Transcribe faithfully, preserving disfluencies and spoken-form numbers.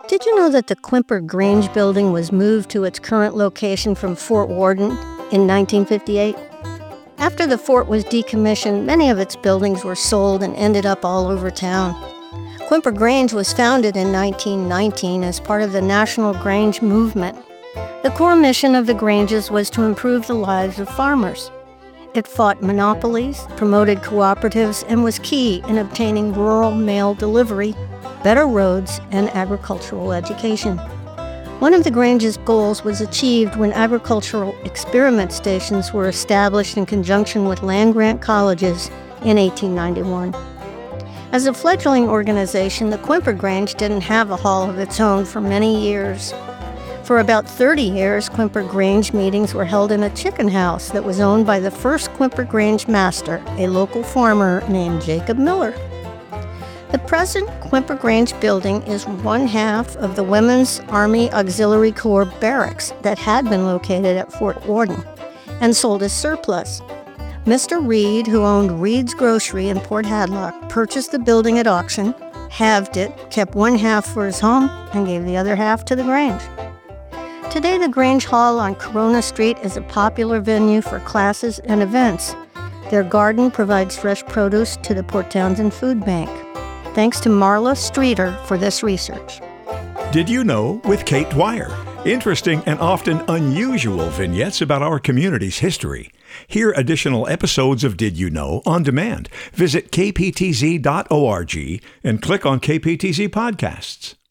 Did you know that the Quimper Grange building was moved to its current location from Fort Worden in nineteen fifty-eight? After the fort was decommissioned, many of its buildings were sold and ended up all over town. Quimper Grange was founded in nineteen nineteen as part of the National Grange Movement. The core mission of the Granges was to improve the lives of farmers. It fought monopolies, promoted cooperatives, and was key in obtaining rural mail delivery, better roads, and agricultural education. One of the Grange's goals was achieved when agricultural experiment stations were established in conjunction with land-grant colleges in eighteen ninety-one. As a fledgling organization, the Quimper Grange didn't have a hall of its own for many years. For about thirty years, Quimper Grange meetings were held in a chicken house that was owned by the first Quimper Grange master, a local farmer named Jacob Miller. The present Quimper Grange building is one half of the Women's Army Auxiliary Corps barracks that had been located at Fort Worden and sold as surplus. Mister Reed, who owned Reed's Grocery in Port Hadlock, purchased the building at auction, halved it, kept one half for his home, and gave the other half to the Grange. Today, the Grange Hall on Corona Street is a popular venue for classes and events. Their garden provides fresh produce to the Port Townsend Food Bank. Thanks to Marla Streeter for this research. Did You Know with Kate Dwyer. Interesting and often unusual vignettes about our community's history. Hear additional episodes of Did You Know on demand. Visit k p t z dot org and click on K P T Z Podcasts.